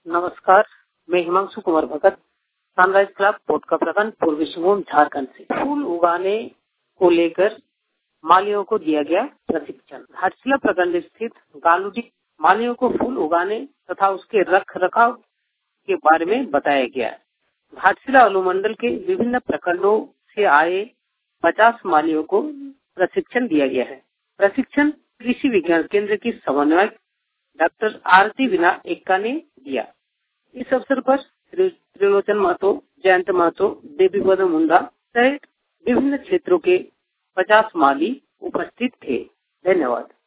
नमस्कार, मैं Himanshu Kumar Bhagat, sunrise club Potka प्रखंड पूर्वी सिंहभूम झारखंड से। फूल उगाने को लेकर मालियों को दिया गया प्रशिक्षण। घाटशिला प्रखंड स्थित गालूडी मालियों को फूल उगाने तथा उसके रख रखाव के बारे में बताया गया। घाटशिला अनुमंडल के विभिन्न प्रखंडों से आए 50 मालियों को प्रशिक्षण दिया गया है। प्रशिक्षण कृषि विज्ञान केंद्र की समन्वयक डॉक्टर आरती विना एक्का ने दिया। इस अवसर पर त्रिलोचन महतो, जयंत महतो, देवी पद मुंडा सहित विभिन्न क्षेत्रों के 50 माली उपस्थित थे। धन्यवाद।